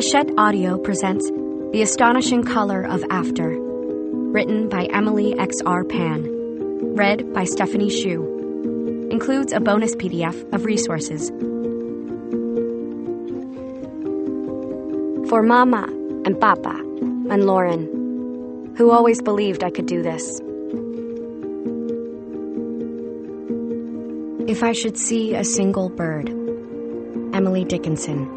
Hachette Audio presents The Astonishing Color of After, written by Emily X.R. Pan, read by Stephanie Hsu. Includes a bonus PDF of resources. For Mama and Papa and Lauren, who always believed I could do this. If I should see a single bird. Emily Dickinson.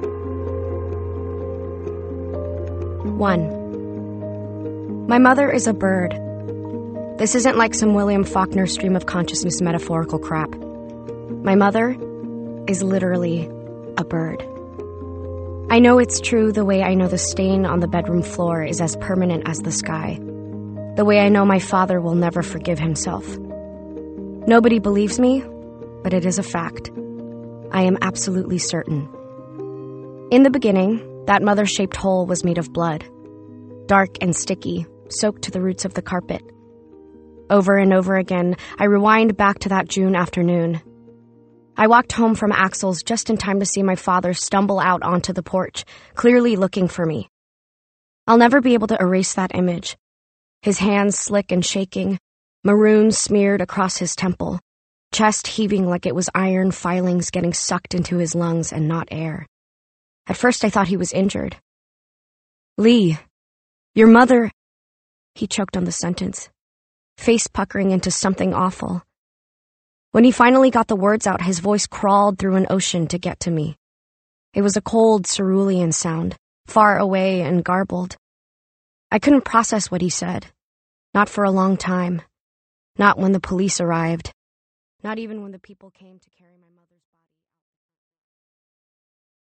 1. My mother is a bird. This isn't like some William Faulkner stream of consciousness metaphorical crap. My mother is literally a bird. I know it's true the way I know the stain on the bedroom floor is as permanent as the sky. The way I know my father will never forgive himself. Nobody believes me, but it is a fact. I am absolutely certain. In the beginning, that mother-shaped hole was made of blood. Dark and sticky, soaked to the roots of the carpet. Over and over again, I rewind back to that June afternoon. I walked home from Axel's just in time to see my father stumble out onto the porch, clearly looking for me. I'll never be able to erase that image. His hands slick and shaking, maroon smeared across his temple, chest heaving like it was iron filings getting sucked into his lungs and not air. At first I thought he was injured. Lee, your mother... He choked on the sentence, face puckering into something awful. When he finally got the words out, his voice crawled through an ocean to get to me. It was a cold, cerulean sound, far away and garbled. I couldn't process what he said. Not for a long time. Not when the police arrived. Not even when the people came to carry my